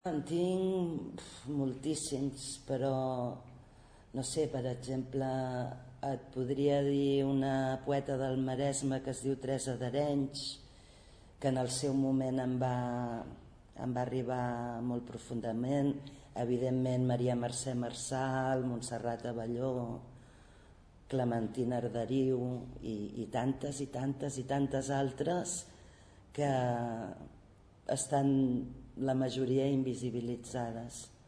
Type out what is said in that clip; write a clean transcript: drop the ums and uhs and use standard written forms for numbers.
En tinc moltíssims, però no sé, per exemple, et podria dir una poeta del Maresme que es diu Teresa d'Arenys, que en el seu moment em va arribar molt profundament. Evidentment Maria Mercè Marçal, Montserrat Abelló, Clementina Arderiu i tantes i tantes i tantes altres que estan la majoria invisibilitzades.